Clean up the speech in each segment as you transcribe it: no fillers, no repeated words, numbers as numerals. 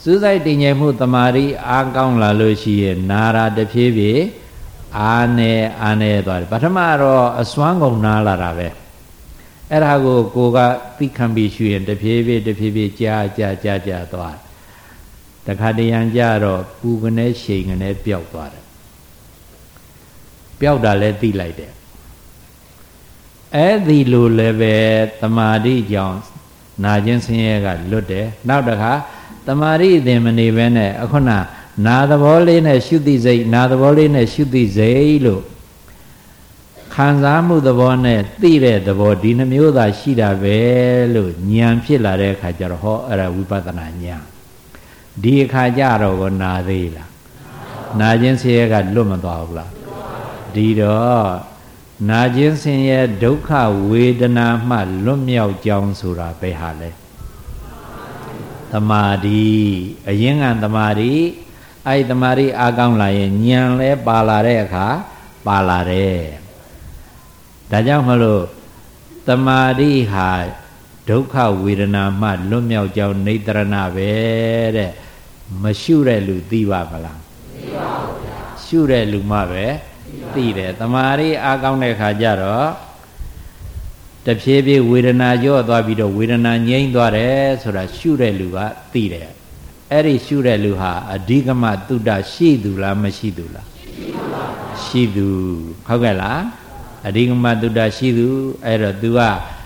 စူးစိုက်တည်ငြိမ်မှုတမာရီအားကောင်းလာလို့ရှိရင်နာရာတဖြည်းဖြည်းအားနေသွားတယ်ပထမတော့အစွမ်းကုန်နားလာတာပဲအဲ့ဒါကိုကသိခံပြီးရှုရင်တဖြည်းဖြည်းကြာသွားတခါတရံကြတော့ပူကနေရှိန်ကနေပျောက်သွားတယ်ပျောက်တာလည်းသိလိုက်တယ်အဲ့ဒီလိုလည်းပဲတမာတိကြောင့်နာခြင်းဆင်းရဲကလွတ်တယ်နောက်တစ်ခါတမာတိအသင်မနေဘဲနဲ့အခုနာသဘောလေးနဲ့ရှုသိစိတ်နာသဘောလေးနဲ့ရှုသိစိတ်လို့ခံစားမှုသဘောနဲ့သိတဲ့သဘောဒီနှမျိုးသာရှိတာပဲလို့ဉာဏ်ဖြစ်လာတဲ့အခါကျတော့ဟောအဲ့ဒါဝိပဿနာဉာဏ်ဒီအခါကျတော့ကိုနာသေးလားနာခြင်းဆင်းရဲကလွတ်မသွားဘူးလားဒီတော့နာခြင်းဆင်းရဲဒုက္ခဝေဒနာမှလွတ်မြောက်ကြောင်းဆိုတာဘယ်ဟာလဲသမာဓိအရင်ကသမာဓိအဲ့သမာဓိအားကောင်းလာရင်ဉာဏ်လဲပါလာတဲ့အခါပါလာတယ်ဒါကြောင့်မလို့သမာဓိဟာဒုက္ခဝေဒနာမှလွတ်မြောက်ကြောင်းနေတရဏပဲတဲ့မရှုတဲ့လူသိပါမလားသိပါဘူးဗျာရှုတဲ့လူမှပဲသိတယ်သမာဓိအားကောင်းတဲ့အခါကျတော့တဖြည်းဖြည်းဝေဒနာကြော့သွားပြီးတော့ဝေဒနာငြိမ်းသွားတယ်ဆိုတာရှုတဲ့လူကသိတယ်အဲ့ဒီရှုတဲ့လူဟာအဓိကမတုဒ္ဒရှိသူလားမရှိသူလားရှိသူဟုတ်ကဲ့လားအဓိကမတုဒ္ဒရှိသူအဲ့တော့ तू က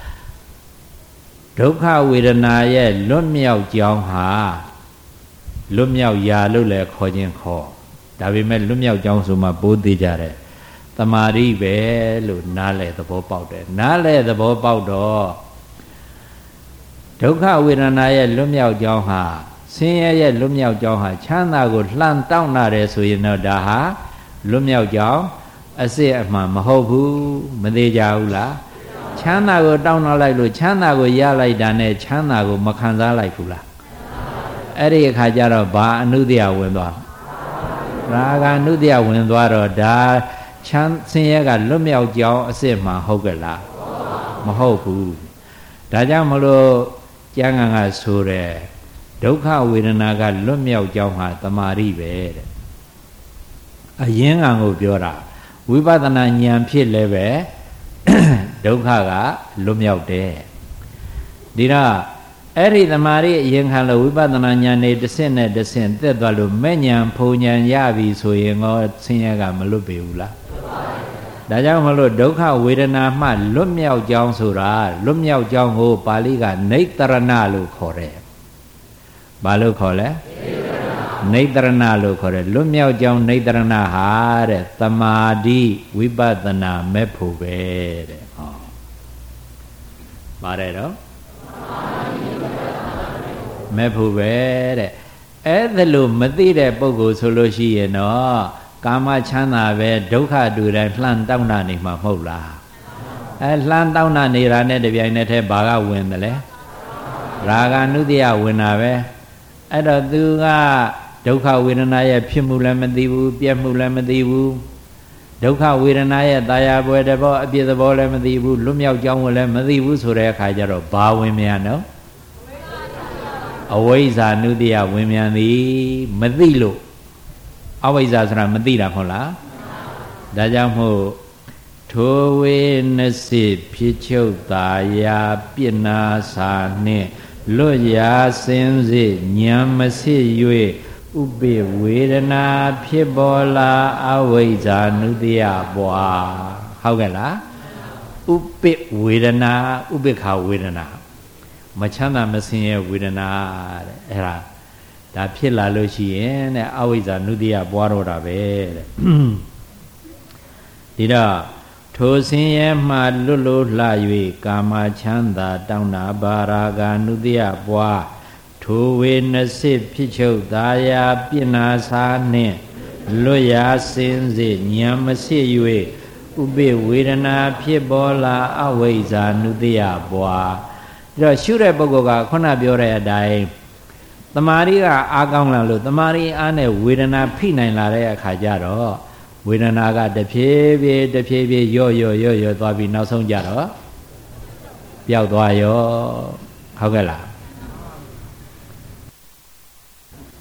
ဒုက္ခဝေဒနာရဲ့လွတ်မြောက်ကြောင်းဟာလွတ်မြောက်ရာလို့လည်းခေါ်ခြင်းခေါ်ဒါပေမဲ့လွတ်မြောက်ကြောင်းဆိုမှပိုးသေးကြတယ်တမာရီပဲလို့နားလဲသဘောပေါက်တယ်နားလဲသဘောပေါက်တော့ဒုက္ခဝေဒနာရဲ့လွတ်မြောက်ကြောင်းဟာဆင်းရဲရဲ့လွတ်မြောက်ကြောင်းဟာချမ်းသာကိုလှမ်းတောင်းလာတယ်ဆိုရင်တော့ဒါဟာလွတ်မြောက်ကြောင်းအစစ်အမှန်မဟုတ်ဘူးမသေးကြဘူးလားချမ်းသာကိုတောင်းလာလိုက်လို့ချမ်းသာကိုရလိုက်တာနဲ့ချမ်းသာကိုမခံစားလိုက်ဘူးလားအဲ့ဒီအခါကျတော့ဘာအနုတ္တယဝင်သွားရာဂအနုတ္တယဝင်သွားတော့ဒါချမ်းဆင်းရဲကလွတ်မြောက်ကြောင်းအစစ်မှဟုတ်ကဲ့လားမဟုတ်ဘူးဒါကြောင့်မလို့ကျမ်းဂန်ကဆိုတဲ့ဒုက္ခဝေဒနာကလွတ်မြောက်ကြောင်းဟာတမာရီပဲတဲ့အရင်ကကိုပြောတာဝိပဿနာဉာဏ်ဖြစ်လည်းပဲဒုက္ခကလွတ်မြောက်တယ်ဒီတော့အဲ့ဒီတမာရီအရင်ခံလို့ဝိပဿနာဉာဏ်နဲ့တစ်ဆင့်နဲ့တစ်ဆင့်တက်သွားလို့မဲ့ဉာဏ်ဖုံဉာဏ်ရပြီဆိုရင်တော့ဆင်းရဲကမလွတ်ပေဘူးလားဒါကြောင့်မလို့ဒုက္ခဝေဒနာမှလွတ်မြောက်ကြောင်းဆိုတာလွတ်မြောက်ကြောင်းကိုပါဠိကနိတရဏလို့ခေါ်တယ်ဘာလို့ခေါ်လဲနိတရဏလို့ခေါ်တယ်လွတ်မြောက်ကြောင်းနိတရဏဟာတဲ့သမာဓိဝိပဿနာမဲ့ဖို့ပဲတဲ့ဟောပါတယ်တော့မဲ့ဖို့ပဲတဲ့အဲ့ဒါလို့မသိတဲ့ပုဂ္ဂိုလ်ဆိုလို့ရှိရင်တော့ကာမချမ်းသာပဲဒုက္ခတူတိုင်းလှမ်းတောင်းတာနေမှာမဟုတ်လားအဲလှမ်းတောင်းတာနေတာနဲ့တပြိုင်နက်တည်းဘာကဝင်တယ်လဲရာဂ ानु တ္တယဝင်တာပဲအဲ့တော့သူကဒုက္ခဝေဒနာရဲ့ဖြစ်မှုလည်းမသိဘူးပြည့်မှုလည်းမသိဘူးဒုက္ခဝေဒနာရဲ့တာယာပွဲတဘောအပြည့်သဘောလည်းမသိဘူးလွတ်မြောက်ကြောင်းကိုလည်းမသိဘူးဆိုတဲ့အခါကျတော့ဘာဝင်မြန်နော်အဝိဇ္ဇာ ानु တ္တယဝင်မြန်သည်မသိလို့အဝိဇ္ဇာဆိုတာမသိတာမဟုတ်လားဒါကြောင့်မို့ထိုဝေနစိဖြစ်ချုပ်တာယာပြစ်နာစာနှင့်လွတ်ရာစင်စစ်ဉာဏ်မစစ်၍ဥပိဝေဒနာဖြစ်ပေါ်လာအဝိဇ္ဇာ ानु တ္တယပွားဟုတ်ကဲ့လားဥပိဝေဒနာဥပိ္ခာဝေဒနာမချမ်းသာမဆင်းရဲဝေဒနာတဲ့အဲ့ဒါဖြစ်လာလို့ရှိရင်တဲ့အဝိဇ္ဇာ ानु တ္တယပွားတော့တာပဲတဲ့ဒီတော့ထိုဆင်းရဲမှလွတ်လို့လှ၍ကာမချမ်းသာတောင်းတာဘာရာဂ ानु တ္တယပွားထိုဝေနစစ်ဖြစ်ချုပ်သာယာပြစ်နာစာနှင့်လွတ်ရာစင်စစ်ဉာဏ်မစစ်၍ဥပိဝေဒနာဖြစ်ပေါ်လာအဝိဇ္ဇာ ानु တ္တယပွားဒါတော့ရှုတဲ့ပုဂ္ဂိုလ်ကခုနပြောတဲ့အတိုင်းတမာရီကအားကောင်းလာလို့တမာရီအားနဲ့ဝေဒနာဖိနိုင်လာတဲ့အခါကျတော့ဝေဒနာကတဖြည်းဖြည်းရော့သွားပြီးနောက်ဆုံးကြတော့ပျောက်သွားရောဟုတ်ကဲ့လား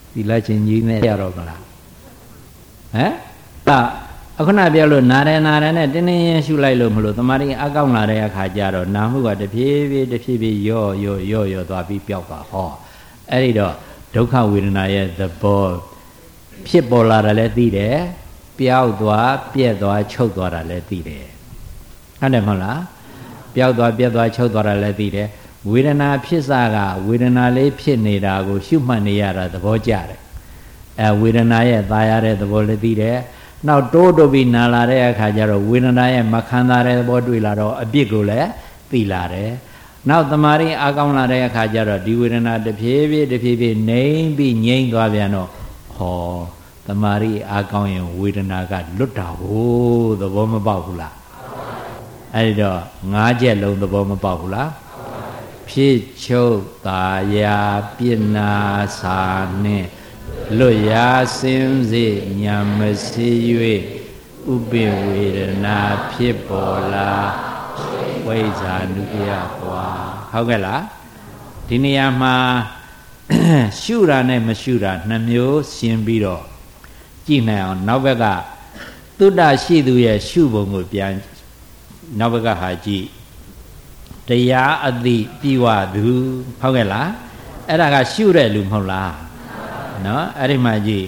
သီလရှင်ကြီးနဲ့ရတော့မလားဟမ်အခုနပြောလို့နားတယ်နဲ့တင်းတင်းရင်ရှုလိုက်လို့မလို့တမာရီအကောက်လာတဲ့အခါကျတော့နာမှုကတဖြည်းဖြည်းရော့သွားပြီးပျောက်သွားဟောအဲ့ဒီတော့ဒုက္ခဝေဒနာရဲ့သဘောဖြစ်ပေါ်လာတာလည်းသိတယ်ပျောက်သွားပြက်သွားချုပ်သွားတာလည်းသိတယ်ဟုတ်တယ်မဟုတ်လားပျောက်သွားပြက်သွားချုပ်သွားတာလည်းသိတယ်ဝေဒနာဖြစ်စကဝေဒနာလေးဖြစ်နေတာကိုရှုမှတ်နေရတာသဘောကျတယ်ဝေဒနာရဲ့ตายရတဲ့သဘောလည်းသိတယ်နောက်တိုးပြီးနာလာတဲ့အခါကျတော့ဝေဒနာရဲ့မခံစားတဲ့သဘောတွေ့လာတော့အပြစ်ကိုလည်းသိလာတယ်နောက်တမာရီအကောင်းလာတဲ့အခါကျတော့ဒီဝေဒနာတဖြည်းဖြည်းနှိမ့်ပြီးငြိမ့်သွားပြန်တော့ဟောတမာရီအကောင်းရင်ဝေဒနာကလွတ်တာဟုတ်သဘောမပေါက်ဘူးလားအဲ့ဒီတော့၅ချက်လုံးသဘောမပေါက်ဘူးလားဖြစ်ချုပ်တာယာပြစ်နာစာနဲ့လွတ်ရာစင်းစေညာမစီ၍ဥပိဝေဒနာဖြစ်ပေါ်လာဝိဇာနုပယကွာဟုတ်ကဲ့လားဒီနေရာမှာရှုတာနဲ့မရှုတာနှစ်မျိုးရှင်းပြီးတော့ကြည့်နိုင်အောင်နောက်ဘက်ကသုတ္တရှိသူရဲ့ရှုပုံကိုပြန်နောက်ဘက်ကဟာကြည့်တရားအသိပြီးဝသူဟုတ်ကဲ့လားအဲ့ဒါကရှုတဲ့လူမဟုတ်လားနော်အဲ့ဒီမှာကြည့်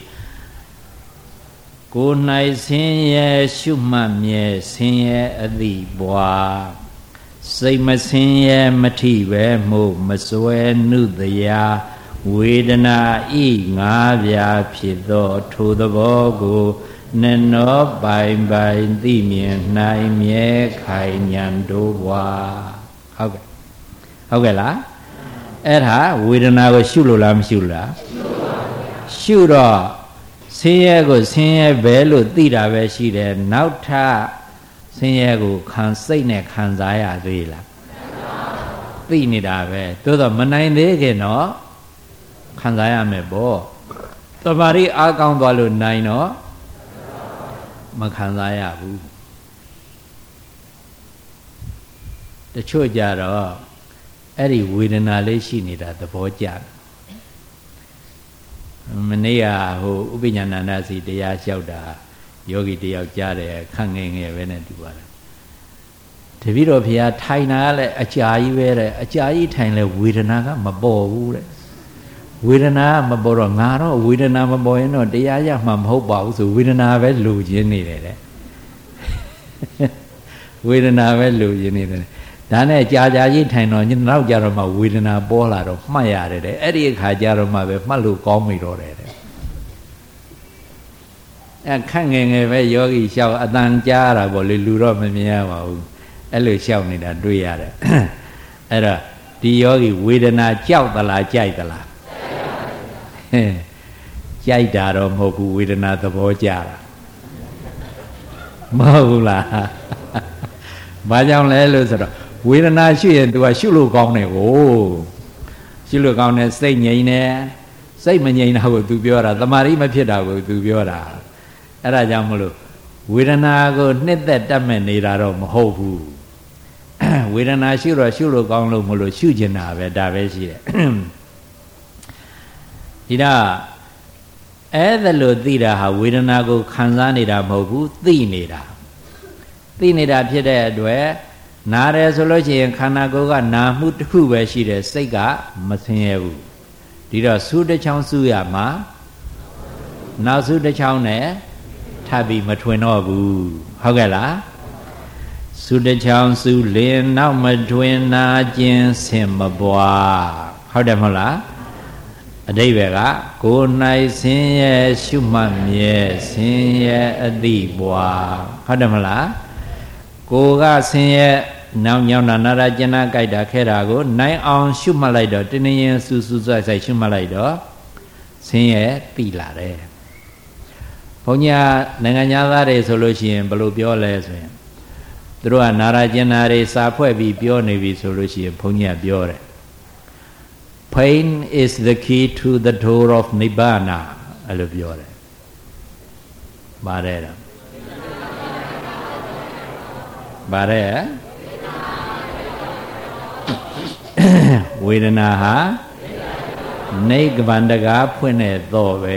ကိုယ်၌ဆင်းရဲရှုမှတ်မြဲဆင်းရဲအသည့်ဘွာစိတ်မဆင်းရဲမထိပဲမို့မစွဲနုတရားဝေဒနာဤငါးပြားဖြစ်သောထိုသဘောကိုနနောပိုင်သိမြင်နိုင်မြဲခိုင်ဉာဏ်တို့ဘွာဟုတ်ကဲ့လားအဲ့ဒါဝေဒနာကိုရှုလို့လားမရှုလားရှုတော့ဆင်းရဲကိုဆင်းရဲပဲလို့သိတာပဲရှိတယ်နောက်ထပ်ဆင်းရဲကိုစိတ်နဲ့ခံစားရသေးလားသိနေတာပဲသို့တော့မနိုင်သေးခင်တော့ခံစားရမယ်ပေါ့တမာရီအားကောင်းသွားလို့နိုင်တော့မခံစားရဘူးတချို့ကြတော့အဲ့ဒီဝေဒနာလေးရှိနေတာသဘောကျတယ်မနေ့ကဟိုဥပညာဏန္ဒစီတရားလျှောက်တာယောဂီတယောက်ကြားတယ်ခန့်ငယ်ပဲနဲ့တူပါတယ်တပည့်တော်ဘုရားထိုင်တာလည်းအကြာကြီးပဲတဲ့အကြာကြီးထိုင်လဲဝေဒနာကမပေါ်ဘူးတဲ့ဝေဒနာမပေါ်တော့ငါတော့ဝေဒနာမပေါ်ရင်တော့တရားရမှမဟုတ်ပါဘူးဆိုဝေဒနာပဲလိုချင်နေတယ်တဲ့ဝေဒနာပဲလိုချင်နေတယ်ဒါနဲ့ကြာကြီးထိုင်တော့ညနောက်ကြတော့မှဝေဒနာပေါ်လာတော့မှတ်ရတယ်တဲ့အဲ့ဒီအခါကျတော့မှပဲမှတ်လို့ကောင်းပြီတော့တဲ့ခန့်ငယ်ပဲယောဂီလျှောက်အတန်ကြားရတာပေါ့လေလူတော့မမြင်ရပါဘူးအဲ့လိုလျှောက်နေတာတွေ့ရတယ်အဲ့တော့ဒီယောဂီဝေဒနာကြောက်သလားကြိုက်သလားကြိုက်တာတော့မဟုတ်ဘူးဝေဒနာသဘောကျတာမဟုတ်ဘူးလားဘာကြောင့်လဲလို့ဆိုတော့ဝေဒနာရှိရင် तू ကရှုလို့ကောင်းတယ်ကိုရှုလို့ကောင်းတယ်စိတ်ငြိမ်တယ်စိတ်မငြိမ်တာကို तू ပြောတာတမာရီမဖြစ်တာကို तू ပြောတာအဲ့ဒါကြောင့်မလို့ဝေဒနာကိုနှစ်သက်တတ်မဲ့နေတာတော့မဟုတ်ဘူးဝေဒနာရှုတော့ရှုလို့ကောင်းလို့မလို့ရှုကျင်တာပဲဒါပဲရှိတယ်ဒီတော့အဲ့ဒါလို့သိတာဟာဝေဒနာကိုခံစားနေတာမဟုတ်ဘူးသိနေတာဖြစ်တဲ့အတွက်နားတယ်ဆိုလို့ရှိရင်ခန္ဓာကိုယ်ကနာမှုတစ်ခုပဲရှိတယ်စိတ်ကမဆင်းရဲဘူးဒီတော့ဆူတစ်ချောင်းဆူရမှာနောက်ဆူတစ်ချောင်းနဲ့ထပ်ပြီးမထွင်တော့ဘူးဟုတ်ကဲ့လားဆူတစ်ချောင်းဆူလင်းနောက်မထွင်နာခြင်းဆင်မပွားဟုတ်တယ်မဟုတ်လားအတိပ္ပယ်ကကိုယ်၌ဆင်းရဲရှုမှတ်မြဲဆင်းရဲအတိပွားဟုတ်တယ်မလားကိုယ်ကဆင်းရဲနောက်ညောင်းတာနာရကျင်နာကြိုက်တာခဲတာကိုနိုင်အောင်ရှုမှတ်လိုက်တော့တင်းတင်းရင်စူးစူးဆိုင်ဆိုင်ရှုမှတ်လိုက်တော့ဆင်းရဲတိလာတယ်ဘုန်းကြီးနိုင်ငံသားတွေဆိုလို့ရှိရင်ဘယ်လိုပြောလဲဆိုရင်သူတို့ကနာရကျင်နာတွေစာဖွဲ့ပြီးပြောနေပြီဆိုလို့ရှိရင်ဘုန်းကြီးကပြောတယ် Pain is the key to the door of Nibbana အဲ့လိုပြောတယ်ပါတယ်တော့ပါတယ်ဝေဒနာဟာနိဗ္ဗာန်တကားဖွင့်တဲ့သောပဲ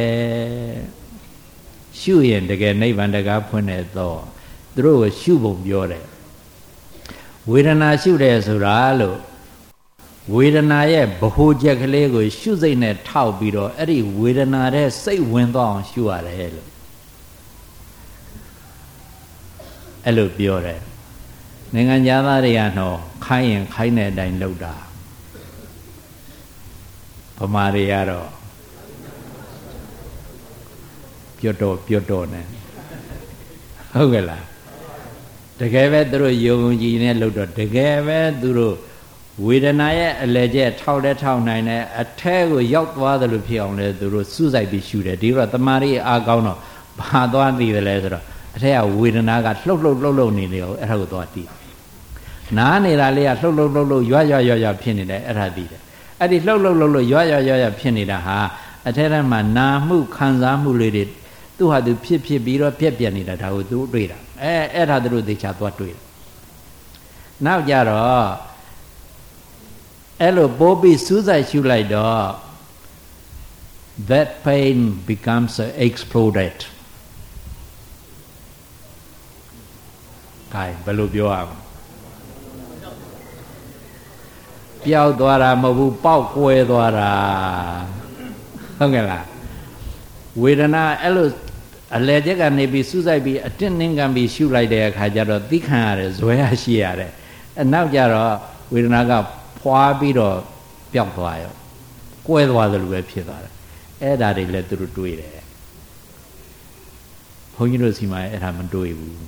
ရှုရင်တကယ်နိဗ္ဗာန်တကားဖွင့်တဲ့သောသူတို့ကိုရှုပုံပြောတယ်ဝေဒနာရှုတယ်ဆိုတာလို့ဝေဒနာရဲ့ဗဟိုချက်ကလေးကိုရှုစိတ်နဲ့ထောက်ပြီးတော့အဲ့ဒီဝေဒနာတဲ့စိတ်ဝင်သွားအောင်ရှုရတယ်လို့အဲ့လိုပြောတယ်နိုင်ငံသားတွေကတော့ခိုင်းရင်ခိုင်းတဲ့အတိုင်းလုပ်တာဗမာတွေကတော့ပြတ်တော့နေဟုတ်ကဲ့လားတကယ်ပဲသူတို့ယုံကြည်နေလို့တော့တကယ်ပဲသူတို့ဝေဒနာရဲ့အလဲကျက်ထောက်နိုင်တဲ့အထဲကိုရောက်သွားတယ်လို့ဖြစ်အောင်လဲသူတို့စုစိုက်ပြီးရှုတယ်ဒီတော့တမာရီအားကောင်းတော့ဘာသွားသိတယ်လဲဆိုတော့အထက်ကဝေဒနာကလှုပ်နေတယ်အဲ့ဒါကိုသွားသိနားနေတာလေးကလှုပ်ရွဖြစ်နေတယ်အဲ့ဒါသိတယ်အဲ့ဒီလှုပ်ရွဖြစ်နေတာဟာအထက်ထဲမှာနာမှုခံစားမှုလေးတွေသူ့ဟာသူဖြစ်ပြီးတော့ပြက်နေတာဒါကိုသူတွေ့တာအဲ့ဒါသူတို့သိချသွားတွေ့တယ်နောက်ကြတော့အဲ့လိုပိုးပြီးစူးစိုက်ရှုလိုက်တော့ that pain becomes exploded ခိုင်ဘယ်လိုပြောရမလဲပျောက်သွားတာမဟုတ်ဘူးပေါက်ကွဲသွားတာဟုတ်ကဲ့လားဝေဒနာအဲ့လိုအလဲချက်ကနေပြီးစူးစိုက်ပြီးအတင်းနှင်းကန်ပြီးရှုလိုက်တဲ့အခါကျတော့သိခံရတယ်ဇွဲရရှိရတယ်အနောက်ကျတော့ဝေဒနာကဖွာပြီးတော့ပျောက်သွားရောကွဲသွားသလိုပဲဖြစ်သွားတယ်အဲ့ဒါတွေလည်းသူတို့တွေးတယ်ဘုန်းကြီးတို့စီမှာအဲ့ဒါမတွေးဘူး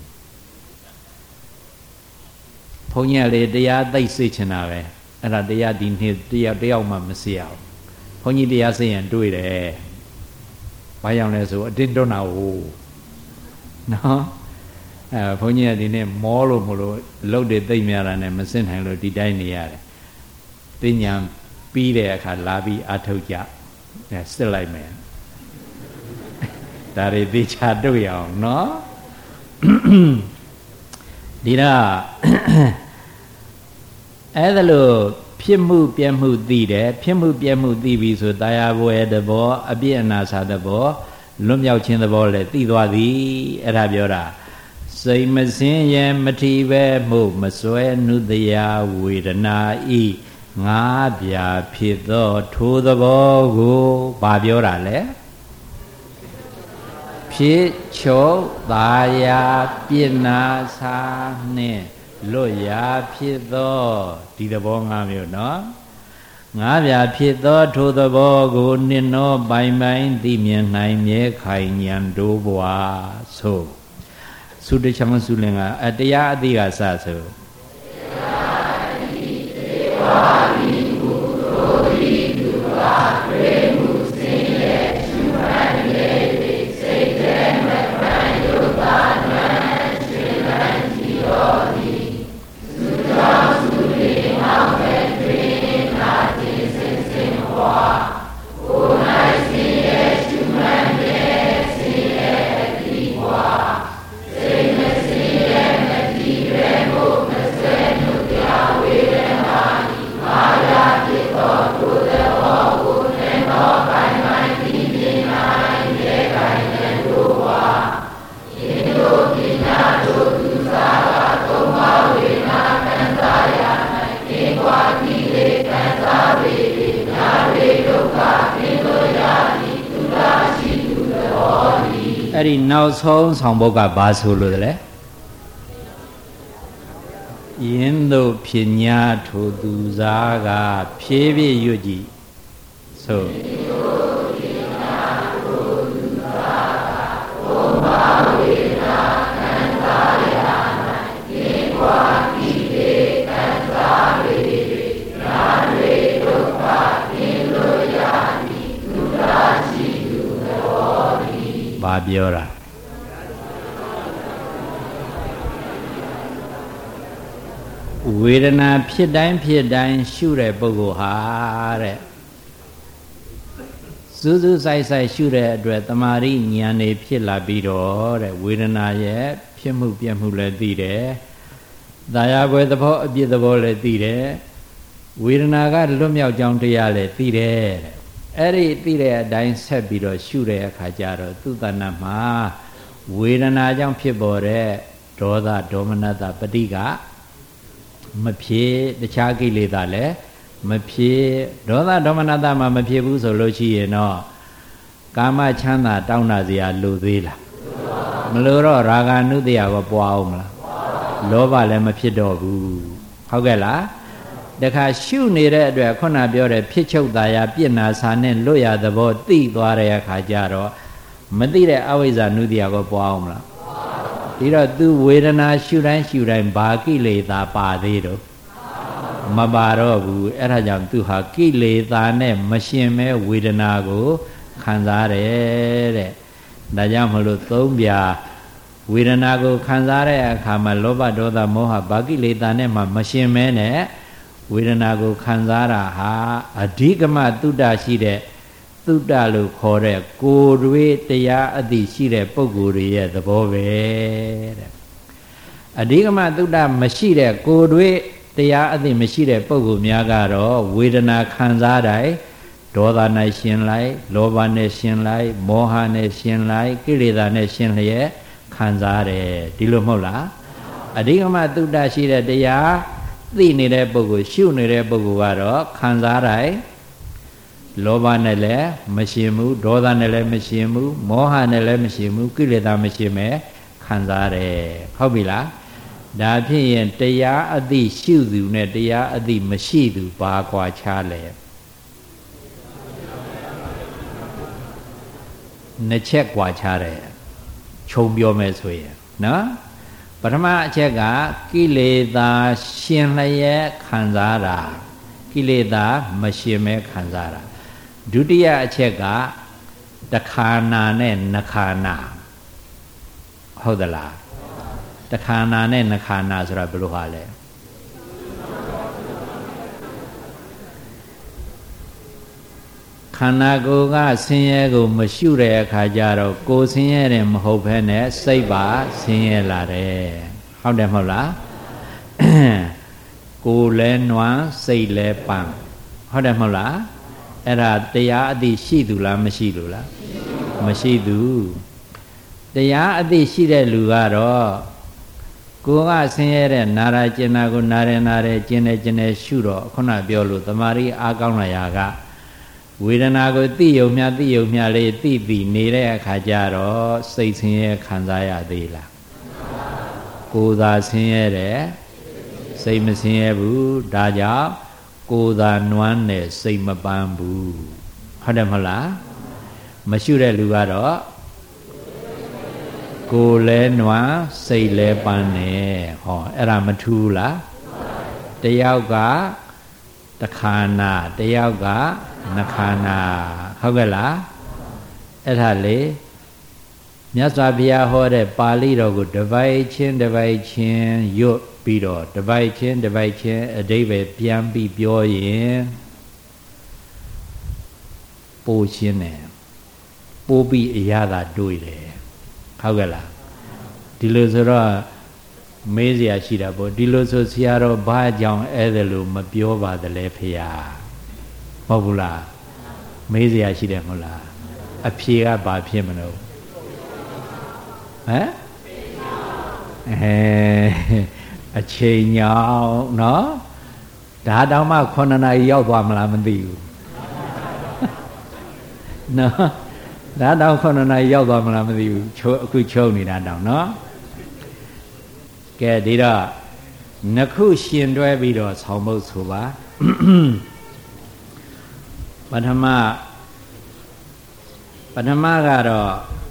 ဘုန်းကြီးကလေတရားသိစေချင်တာပဲအဲ့ဒါတရားဒီနေ့တယောက်မှမစေရဘူးဘုန်းကြီးတရားစေရင်တွေးတယ်ဘာကြောင့်လဲဆိုအတင်းတွန်းတာဟုတ်နော်ဘုန်းကြီးကဒီနေ့မောလို့မလို့လှုပ်တွေသိမ့်များတာနဲ့မစင့်နိုင်လို့ဒီတိုင်းနေရတယ်ပညာပြီးတဲ့အခါလာပြီးအထုတ်ကြစစ်လိုက်မယ်ဒါတွေသိချတွေ့ရအောင်နော်ဒီတော့အဲ့ဒါလို့ဖြစ်မှုပြက်မှုသိတယ်ဖြစ်မှုပြက်မှုသိပြီဆိုတရားဘွယ်သဘောအပြည့်အနာစာသဘောလွတ်မြောက်ခြင်းသဘောလည်းသိသွားသည်အဲ့ဒါပြောတာစိတ်မစင်းရဲ့မထီပဲမှုမစွဲနုတရားဝေဒနာဤငါးပြာဖြစ်သောထိုသဘောကိုဘာပြောတာလဲဖြစ်ချုပ်သာယာပြစ်နာစာနှင့်လွတ်ရာဖြစ်သောဒီသဘော၅မျိုးနော်ငါးပြာဖြစ်သောထိုသဘောကိုနှင့်သောပိုင်သိမြင်နိုင်မြဲခိုင်ဉာဏ်တို့ဘွာဆိုသုတချောင်းစုလင်ကတရားအသိကစဆိုအဲ့ဒီနောက်ဆုံးဆောင်ဘုတ်ကဘာဆိုလို့လဲယင်းတို့ဖြစ်ညာထိုသူစားကဖြည်းဖြည်းရွတ်ကြည့်ဆိုဘာပြောတာဝေဒနာဖြစ်တိုင်းရှုတဲ့ပုဂ္ဂိုလ်ဟာတဲ့စူးစူးဆိုင်ရှုတဲ့အတွက်တမာရိဉာဏ်နေဖြစ်လာပြီးတော့တဲ့ဝေဒနာရဲ့ဖြစ်မှုပြက်မှုလည်းသိတယ်။သာယာဘွယ်သဘောအပြည့်သဘောလည်းသိတယ်။ဝေဒနာကလွတ်မြောက်ကြောင်းတရားလည်းသိတယ်တဲ့အဲ့ဒီသိတဲ့အတိုင်းဆက်ပြီးတော့ရှုတဲ့အခါကျတော့သူ့တဏ္ဍမှာဝေဒနာကြောင့်ဖြစ်ပေါ်တဲ့ဒေါသဒေါမနတပဋိကမဖြစ်တခြားကိလေသာလည်းမဖြစ်ဒေါသဒေါမနတမှာမဖြစ်ဘူးဆိုလို့ရှိရင်တော့ကာမချမ်းသာတောင်းတစရာလိုသေးလားမလိုတော့ရာဂ ानु တ္တရာကိုပွားအောင်မလားလောဘလည်းမဖြစ်တော့ဘူးဟုတ်ကဲ့လားတခါရှုနေတဲ့အတွက်ခုနပြောတဲ့ဖြစ်ချုပ်သားရပြစ်နာစာနဲ့လွတ်ရသဘောသိသွားတဲ့အခါကျတော့မသိတဲ့အဝိဇ္ဇာ ानु တ္တရာကိုပွားအောင်မလားဒီတော့သူဝေဒနာရှုတိုင်းရှုတိုင်းဘာကိလေသာပါသေးတော့မပါတော့ဘူးအဲ့ဒါကြောင့်သူဟာကိလေသာနဲ့မရှင်မဲဝေဒနာကိုခံစားတယ်တဲ့ဒါကြောင့်မလို့သုံးပြဝေဒနာကိုခံစားတဲ့အခါမှာလောဘဒေါသမောဟဘာကိလေသာနဲ့မှမရှင်မဲနဲ့ဝေဒနာကိုခံစားတာဟာအဓိကမသုတ္တရှိတဲ့သုတ္တလို့ခေါ်တဲ့ကိုယ်တွေတရားအသိရှိတဲ့ပုဂ္ဂိုလ်တွေရဲ့သဘောပဲတဲ့အဓိကမသုတ္တမရှိတဲ့ကိုယ်တွေတရားအသိမရှိတဲ့ပုဂ္ဂိုလ်များကတော့ဝေဒနာခံစားတိုင်းဒေါသနဲ့ရှင်လိုက်လောဘနဲ့ရှင်လိုက်မောဟနဲ့ရှင်လိုက်ကိလေသာနဲ့ရှင်လျက်ခံစားတယ်ဒီလိုမဟုတ်လားအဓိကမသုတ္တရှိတဲ့တရားသိနေတဲ့ပုဂ္ဂိုလ်ရှုနေတဲ့ပုဂ္ဂိုလ်ကတော့ခံစားတိုင်းလောဘနဲ့လည်းမရှင်ဘူးဒေါသနဲ့လည်းမရှင်ဘူးမောဟနဲ့လည်းမရှင်ဘူးကိလေသာမရှင်ပဲခံစားတယ်ဟုတ်ပြီလားဒါဖြစ်ရင်တရားအသိရှုသူနဲ့တရားအသိမရှိသူဘာကွာခြားလဲနှစ်ချက်ကွာခြားတယ်ခြုံပြောမယ်ဆိုရင်နော်ပထမအချက်ကကိလေသာရှင်လျက်ခံစားတာကိလေသာမရှင်မဲခံစားတာဒုတိယအချက်ကတခါနာနဲ့နှခါနာဟုတ်သလားတခါနာနဲ့နှခါနာဆိုတာဘယ်လိုဟာလဲခန္ဓာကိုယ်ကဆင်းရဲကိုမရှုတဲ့အခါကျတော့ကိုယ်ဆင်းရဲတယ်မဟုတ်ဘဲနဲ့စိတ်ပါဆင်းရဲလာတယ်ဟုတ်တယ်မဟုတ်လားကိုယ်လဲနွမ်းစိတ်လဲပန်းဟုတ်တယ်မဟုတ်လားအဲ့ဒါတရားအသိရှိသူလားမရှိသူလားမရှိသူတရားအသိရှိတဲ့လူကတော့ကိုယ်ကဆင်းရဲတဲ့နာရာကျင်နာကိုနာရဲကျင်နေရှုတော့ခုနပြောလို့တမာရီအားကောင်းလာရာကဝေဒနာကိုသိယုံမြလေးသိနေတဲ့အခါကျတော့စိတ်ဆင်းရဲခံစားရသေးလားကိုယ်သာဆင်းရဲတယ်စိတ်မဆင်းရဲဘူးဒါကြောင့်ကိုယ်သာနွမ်းတယ်စိတ်မပန်းဘူးဟုတ်တယ်မဟုတ်လားမရှုတဲ့လူကတော့ကိုယ်လဲနွမ်းစိတ်လဲပန်းတယ်ဟောအဲ့ဒါမထူးလားတယောက်ကတခါနာတယောက်ကနှခါနာဟုတ်ကဲ့လားအဲ့ဒါလေမြတ်စွာဘုရားဟောတဲ့ပါဠိတော်ကိုတစ်ပိုက်ချင်းရွတ်ပြီးတော့တစ်ပိုက်ချင်းအဓိပ္ပာယ်ပြန်ပြီးပြောရင်ပို့ရှင်းတယ်ပို့ပြီးအရသာတွေ့တယ်ဟုတ်ကဲ့လားဒီလိုဆိုတော့မေးစရာရှိတာပေါ့ဒီလိုဆိုဆရာတော်ဘာကြောင့်အဲ့ဒါလို့မပြောပါသလဲဖေဟာမဟုတ်ဘူးလားမေးစရာရှိတယ်မဟုတ်လားအဖြေကဘာဖြစ်မလို့ဟမ်အချိန်ညောင်းနော်ဒါတောင်မှ9နာရီရောက်သွားမလားမသိဘူးနော်ဒါတောင်9နာရီရောက်သွားမလားမသိဘူးအခုချုပ်နေတာတောင်နော်ကဲဒီတော့နှစ်ခုရှင်တွဲပြီးတော့ဆောင်းဖို့ဆိုပါပထမကတော့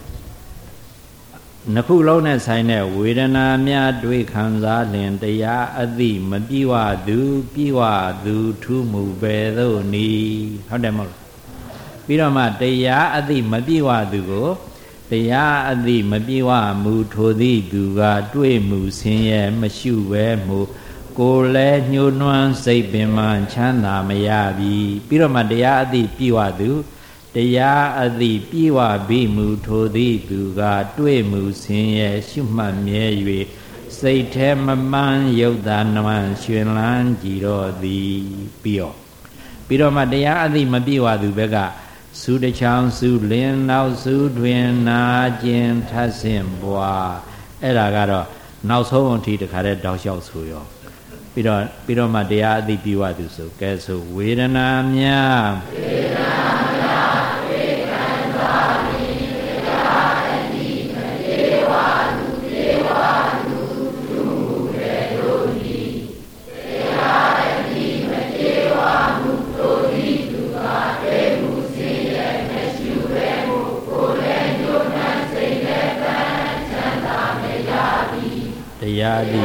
နှစ်ခုလုံးနဲ့ဆိုင်တဲ့ဝေဒနာများတွေ့ခံစားလင်တရားအသိမပြည့်ဝသူပြည့်ဝသူထူးမှုပဲသို့နီဟုတ်တယ်မဟုတ်ပြီးတော့မှတရားအသိမပြည့်ဝသူကိုတရားအသိမပြည့်ဝမှုထိုသည့်သူကတွေ့မှုဆင်းရဲမရှုပဲမှုကိုယ်လဲညှိုးနွမ်းစိတ်ပင်မှချမ်းသာမရပြီပြီးတော့မှတရားအသိပြည့်ဝသူတရားအသိပြည့်ဝပြီးမှုထိုသည့်သူကတွေ့မှုဆင်းရဲရှုမှတ်မြဲ၍စိတ်แท้မမှန်ရုပ်သာနဝံရှင်လန်းကြည်တော်သည်ပြီးတော့မှတရားအသိမပြည့်ဝသူဘက်ကစုတချောင်းစုလင်းနောက်စုတွင်နာကျင်ထပ်ဆင့်ပွားအဲ့ဒါကတော့နောက်ဆုံးအထိတခါတည်းတောက်လျှောက်ဆိုရောပြီးတော့မှတရားအသိပြုရသူဆိုကဲဆိုဝေဒနာများဝေဒနာများဝေဒနာသည်တရားအသိမပြေဝလူပြေဝလူသူမှုရဲ့တို့သည်တရားအသိမပြေဝမှုတို့သည်သူကတည်းမှုစင်ရဲ့မရှိပဲမှုကိုယ်လည်းညွတ်နှံစိတ်နဲ့ပန်းချမ်းသာမရသည်တရားသည်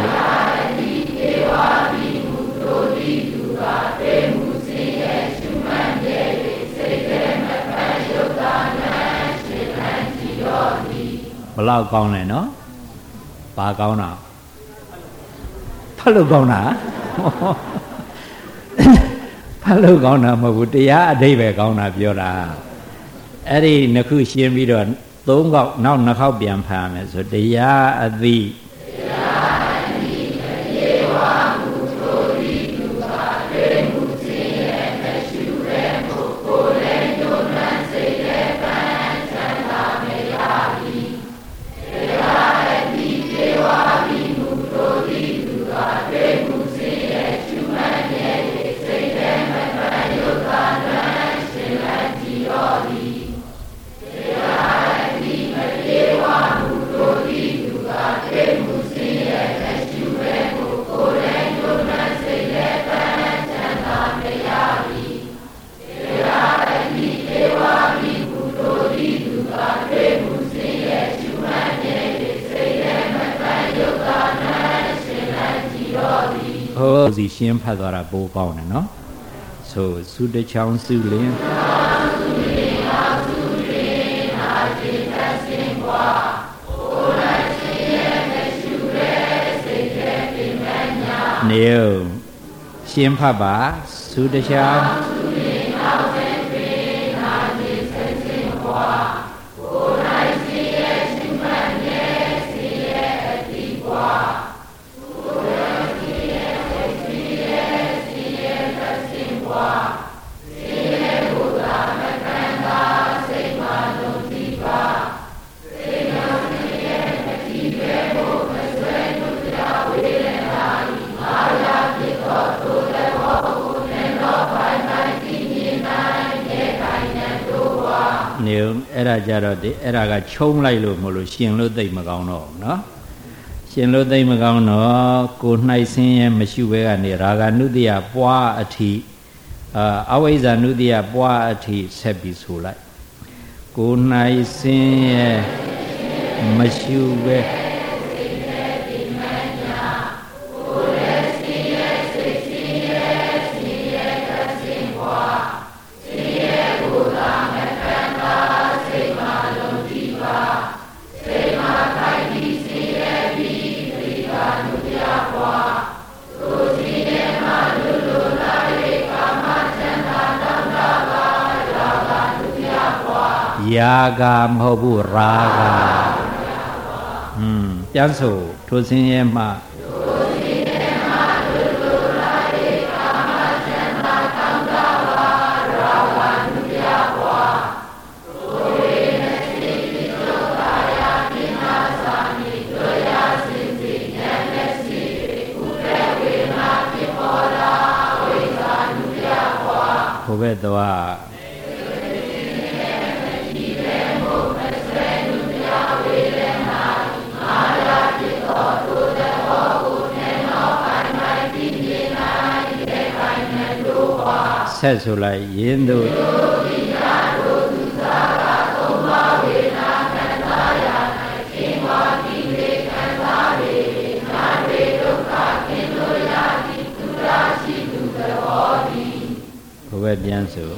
ဘလောက်ကောင်းလဲနော်ဘာကောင်းတာဖတ်လို့ကောင်းတာဖတ်လို့ကောင်းတာမဟုတ်ဘူးတရားအဓိပ္ပာယ်ကောင်းတာပြောတာအဲ့ဒီနှစ်ခုရှင်းပြီးတော့သုံးခေါက်နောက်နှစ်ခေါက်ပြန်ဖတ်ရမယ်ဆိုတရားအသိစီရှင်းဖတ်သွားတာပိုကောင်းတယ်နော်ဆိုစုတချောင်းစုလင်းနေရှင်းဖတ်ပါစုတချောင်းအဲ့ဒါကြတော့အဲ့ဒါကခြုံလိုက်လို့မလို့ရှင်လို့သိမကောင်းတော့ဘူးเนาะရှင်လို့သိမကောင်းတော့ကိုနှိုက်ဆင်းရဲမရှိဘဲကနေရာဂနုတ္တိယပွားအထိအဝိဇ္ဇာနုတ္တိယပွားအထိဆက်ပြီးဆိုလိုက်ကိုနှိုက်ဆင်းရဲမရှိဘဲယာဂမဟုတ်ဘူးရာဂပြန်ဆိုထိုစင်းရဲမှဘုဘဲသွားဆက်ဆိုလိုက်ယင်းတို့ဘုဘဲပြန်ဆို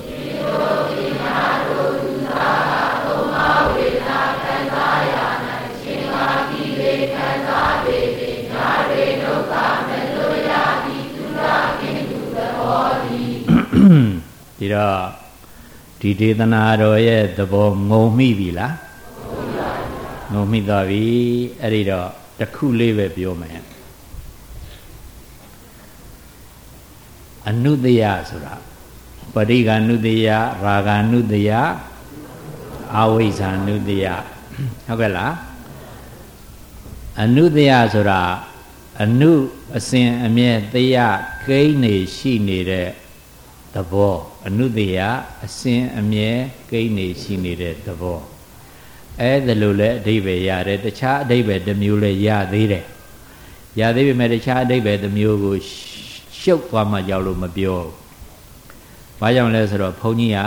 ဒီတော့ဒီဒေသနာတော်ရဲ့သဘောငုံမိပြီလားငုံမိသွားပြီအဲ့ဒီတော့တစ်ခုလေးပဲပြောမယ်အနုတ္တယဆိုတာပရိက္ခဏုတ္တယရာဂဏုတ္တယအဝိဇ္ဇာနုတ္တယဟုတ်ကဲ့လားအနုတ္တယဆိုတာအနုအစဉ်အမြဲတရားကိန်းနေရှိနေတဲ့သဘောအနုတ္တယအစဉ်အမြဲကိန်းနေရှိနေတဲ့သဘောအဲ့ဒါလိုလဲအဓိပ္ပာယ်ရတယ်တခြားအဓိပ္ပာယ်တစ်မျိုးလဲရသေးတယ်ရသေးပေမဲ့တခြားအဓိပ္ပာယ်တစ်မျိုးကိုရှုပ်သွားမှကြောက်လို့မပြောဘာကြောင့်လဲဆိုတော့ဘုန်းကြီးက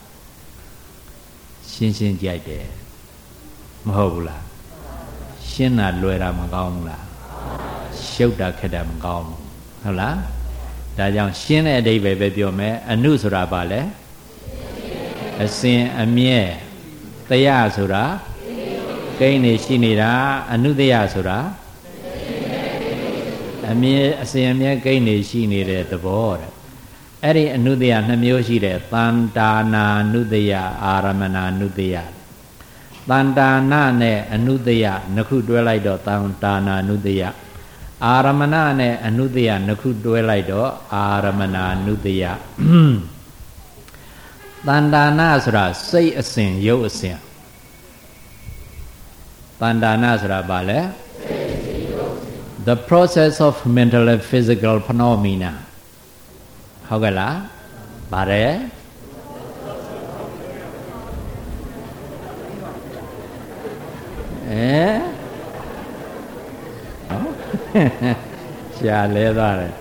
ရှင်းရှင်းကြိုက်တယ်မဟုတ်ဘူးလားရှင်းတာလွယ်တာမကောင်းဘူးလားရှုပ်တာခက်တာမကောင်းဘူးဟုတ်လားဒါကြောင့်ရှင်းတဲ့အဓိပ္ပာယ်ပဲပြောမယ်အနုဆိုတာဘာလဲအစဉ်အမြဲတရားဆိုတာကိန်းနေရှိနေတာအနုတယဆိုတာအမြဲအစဉ်အမြဲကိန်းနေရှိနေတဲ့သဘောတဲ့အဲ့ဒီအနုတယနှစ်မျိုးရှိတယ်တန်တာနာနုတယအာရမဏနုတယတန်တာနာနဲ့အနုတယနှစ်ခုတွဲလိုက်တော့တန်တာနာနုတယအာရမဏနဲ့အနုတယနှစ်ခုတွဲလိုက်တော့အာရမဏနုတယတန်တာနာဆိုတာစိတ်အစဉ်ရုပ်အစဉ်တန်တာနာဆိုတာဘာလဲ the process of mental and physical phenomena ဟုတ်ကဲ့လားပါတယ်ရှားလဲသွားတယ်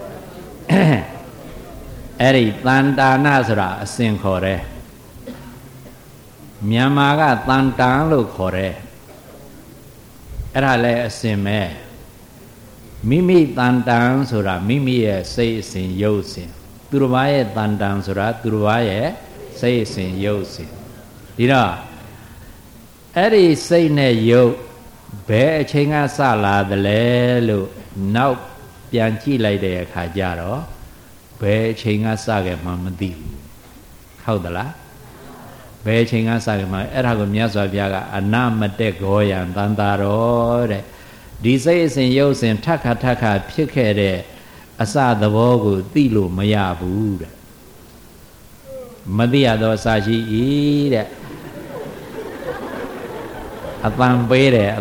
အဲ့ဒီတန်တာနာဆိုတာအစဉ်ခေါ်တယ်မြန်မာကတန်တန်လို့ခေါ်တယ်အဲ့ဒါလည်းအစဉ်ပဲမိမိတန်တန်ဆိုတာမိမိရဲ့စိတ်အစဉ်ရုပ်အစဉ်သူတစ်ပါးရဲ့တန်တန်ဆိုတာသူတစ်ပါးရဲ့စိတ်အစဉ်ရုပ်အစဉ်ဒီတော့အဲ့ဒီစိတ်နဲ့ရုပ်ဘယ်အချိန်ကစလာသလဲလို့နောက်ပြန်ကြည့်လိုက်တဲ့အခါကျတော့ဘယ်အချိန်ကစခဲ့မှမသိဘူးဟုတ်သလားဘယ်အချိန်ကစခဲ့မှအဲ့ဒါကိုမြတ်စွာဘုရားကအနမတက်ဂောယံတန်တာရောတဲ့ဒီစိတ်အစဉ်ရုပ်အစဉ်ထပ်ခါဖြစ်ခဲ့တဲ့အစသဘောကိုသိလို့မရဘူးတဲ့မသိရတော့အစရှိ၏တဲ့အတန်ပေးတယ်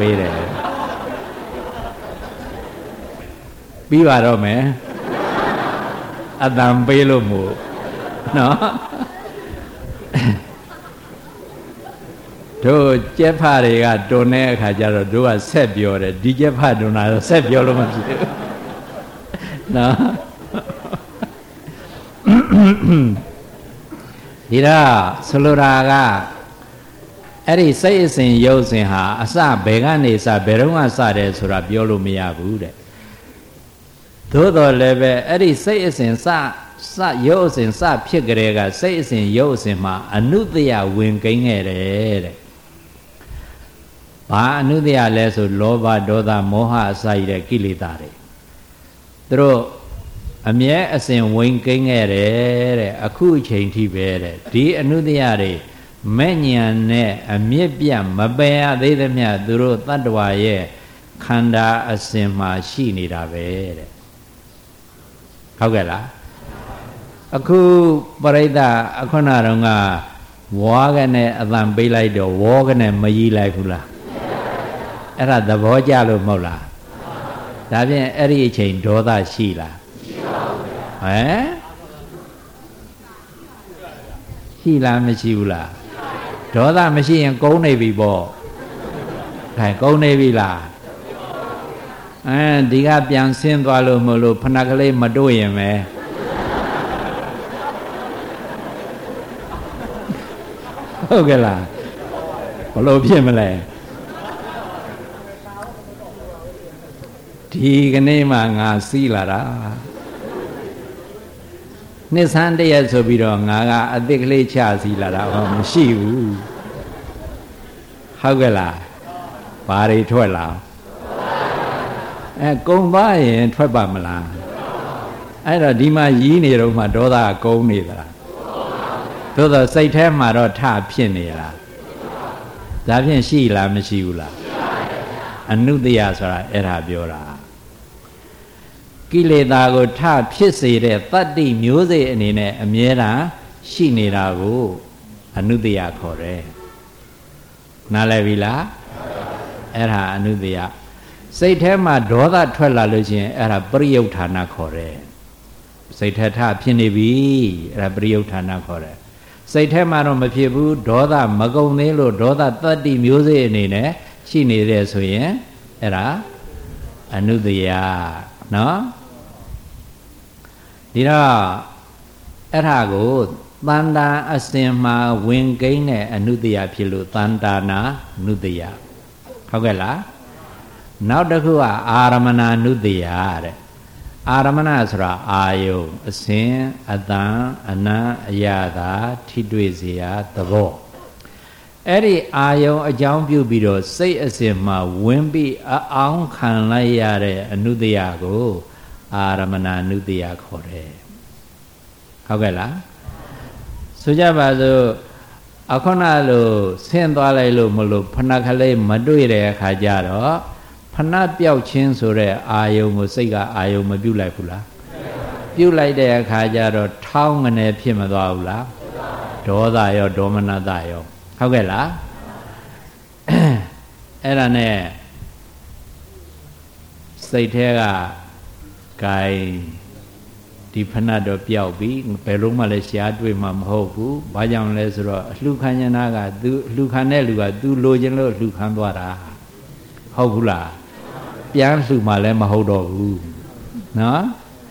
ပြီးပါတော့မယ်အတန်ပေးလို့မို့နော်တို့ကျက်ဖတွေကတွန်တဲ့အခါကျတော့တို့ကဆက်ပြောတယ်ဒီကျက်ဖတွန်တာတော့ဆက်ပြောလို့မဖြစ်ဘူးနော်ဒီတော့ဆိုလိုတာကအဲ့ဒီစိတ်အစဉ်ရုပ်အစဉ်ဟာအစဘယ်ကနေစဘယ်တော့မှစတယ်ဆိုတာပြောလို့မရဘူးတဲ့သို့တော်လည်းပဲအဲ့ဒီစိတ်အစဉ်စရုပ်အစဉ်စဖြစ်ကြတဲ့ကစိတ်အစဉ်ရုပ်အစဉ်မှာအနုတ္တယဝင်ကိန်းခဲ့တယ်တဲ့ဘာအနုတ္တယလဲဆိုလောဘဒေါသမောဟအစရှိတဲ့ကိလေသာတွေသူတို့အမြဲအစဉ်ဝင်ကိန်းခဲ့တယ်တဲ့အခုအချိန်ထိပဲတဲ့ဒီအနုတ္တယတွေမဲ့ညာနဲ့အမြင့်ပြတ်မပယ်ရသေးသမျှသူတို့တတ္တဝါရဲ့ခန္ဓာအစဉ်မှာရှိနေတာပဲတဲ့ဟုတ်ကဲ့လားအခုပရိသတ်အခုနတော့ကဝါကနဲ့အတန်ပေးလိုက်တော့ဝေါကနဲ့မကြီးလိုက်ဘူးလားအဲ့ဒါသဘောကျလို့မဟုတ်လားဒါဖြင့်အဲ့ဒီအချိန်ဒေါသရှိလားရှိပါဘူးဟမ်ရှိလားမရှိဘူးလားဒေါသမရှိရင်ကုန်းနေပြီပေါ့ခိုင်ကုန်းနေပြီလားဒီကပြန်ဆင်းသွားလို့မလို့ဖဏကလေးမတို့ရင်ပဲဟုတ်ကဲ့လားဘလို့ဖြစ်မလဲဒီကနေ့မှငါစီးလာတာနှစ်ဆန်းတရက်ဆိုပြီးတော့ငါကအသစ်ကလေးချစီးလာတာဟောမရှိဘူးဟုတ်ကဲ့လားဘာတွေထွက်လာကုံသွားရင်ထွက်ပါမလားအဲ့တော့ဒီမှာရီးနေတော့မှဒေါသကုန်းနေသလားသို့တော့စိတ်ထဲမှာတော့ထဖြစ်နေလားဒါဖြင့်ရှိလားမရှိဘူးလားအနုတ္တယဆိုတာအဲ့ဒါပြောတာကိလေသာကိုထဖြစ်စေတဲ့တတ္တိမျိုးစေ့အနေနဲ့အမြဲတမ်းရှိနေတာကိုအနုတ္တယခေါ်တယ်နားလည်ပြီလားအဲ့ဒါအနုတ္တယစိတ်ထဲမှာဒေါသထွက်လာလို့ရှိရင်အဲ့ဒါပရိယုဌာဏခေါ်တယ်စိတ်ထဲထဖြစ်နေပြီအဲ့ဒါပရိယုဌာဏခေါ်တယ်စိတ်ထဲမှာတော့မဖြစ်ဘူးဒေါသမကုန်သေးလို့ဒေါသတတ္တိမျိုးစေ့အနေနဲ့ရှိနေတယ်ဆိုရင်အဲ့ဒါအနုတ္တယနော်ဒီတော့အဲ့ဒါကိုတန်တာအစဉ်မှာဝင်ကိန်းတဲ့အနုတ္တယဖြစ်လို့တန်တာနာနုတ္တယဟုတ်ကဲ့လားနောက်တစ်ခုကအာရမဏနုတ္တယတဲ့အာရမဏဆိုတာအာယုံအစဉ်အတန်အနံအယတာထိတွေ့စေရသဘောအဲ့ဒီအာယုံအကြောင်းပြုပြီးတော့စိတ်အစဉ်မှာဝင်ပြီးအောင်ခံလိုက်ရတဲ့အနုတ္တယကိုအာရမဏနုတ္တယခေါ်တယ်ဟုတ်ကဲ့လားဆိုကြပါစို့အခုနလိုဆင်းသွားလိုက်လို့မလို့ဖဏကလေးမတွေ့တဲ့အခါကျတော့ဖဏပြောက်ခြင်းဆိုတဲ့အာယုံကိုစိတ်ကအာယုံမပြုတ်လိုက်ဘူးလားပြုတ်လိုက်တဲ့အခါကျတော့ထောင်းငနေဖြစ်မသွားဘူးလားဒေါသရောဒေါမနတရောဟုတ်ကဲ့လားအဲ့ဒါနဲ့စိတ်ထဲကဂိုင်ဒီဖဏတော့ပျောက်ပြီဘယ်လုံးမှလည်းရှားတွေ့မှာမဟုတ်ဘူးဘာကြောင့်လဲဆိုတော့အလှခံဉာဏကသူအလှခံတဲ့လူကသူလိုချင်လို့လှခံသွားတာဟုတ်ဘူးလားပြန်လှမှလည်းမဟုတ်တော့ဘူးနော်